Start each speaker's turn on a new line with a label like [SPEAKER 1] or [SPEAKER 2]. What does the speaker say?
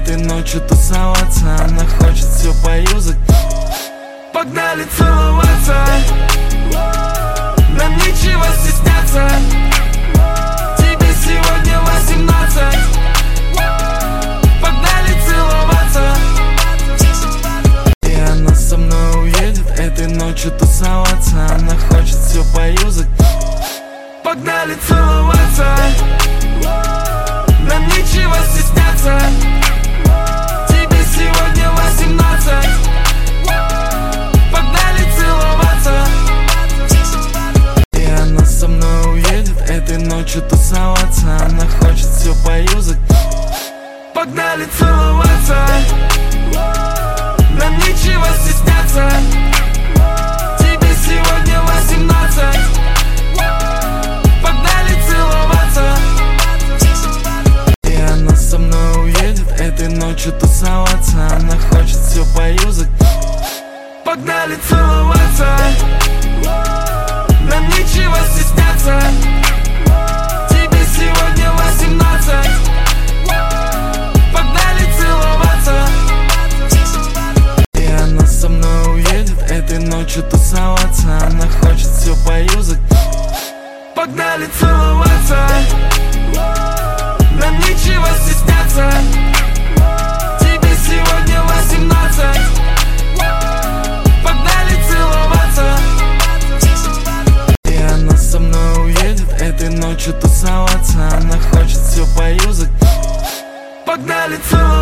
[SPEAKER 1] этой ночью тусоваться. Она хочет все поюзать. Погнали целоваться. Нам нечего стесняться. Тебе сегодня 18. Погнали целоваться. И она со мной уедет этой ночью тусоваться. Она хочет все поюзать. Погнали целоваться. Нам нечего стесняться. Тебе сегодня 18. Погнали целоваться. И она со мной уедет этой ночью тусоваться. Она хочет все поюзать. Погнали целоваться. Нам нечего стесняться. Тебе сегодня 18. Погнали целоваться. И она со мной уедет этой ночью тусоваться. Она хочет все поюзать. Погнали целоваться. Нам нечего стесняться. Тебе сегодня 18. Погнали целоваться. И она со мной уедет этой ночью тусоваться. Она хочет все поюзать. Погнали целоваться. Нам нечего стесняться. Тебе сегодня 18. Погнали целоваться. И она со мной уедет этой ночью тусоваться. Она хочет все поюзать. Погнали целоваться.